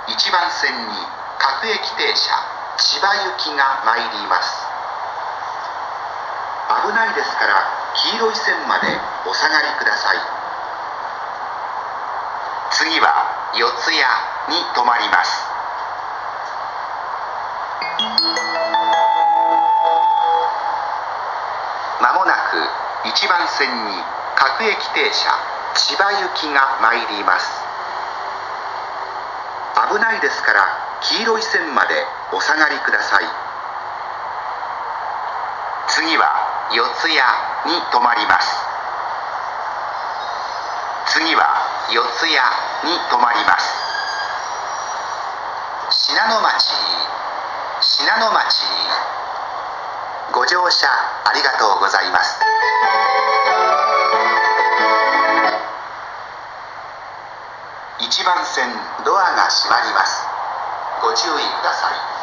1番線に各駅停車千葉行きが参ります。危ないですから黄色い線までお下がりください。次は四谷に停まります。まもなく1番線に各駅停車千葉行きが参ります。危ないですから黄色い線までお下がりください。次は四谷に停まります。次は四谷に停まります。信濃町ご乗車ありがとうございます。1番線ドアが閉まります。ご注意ください。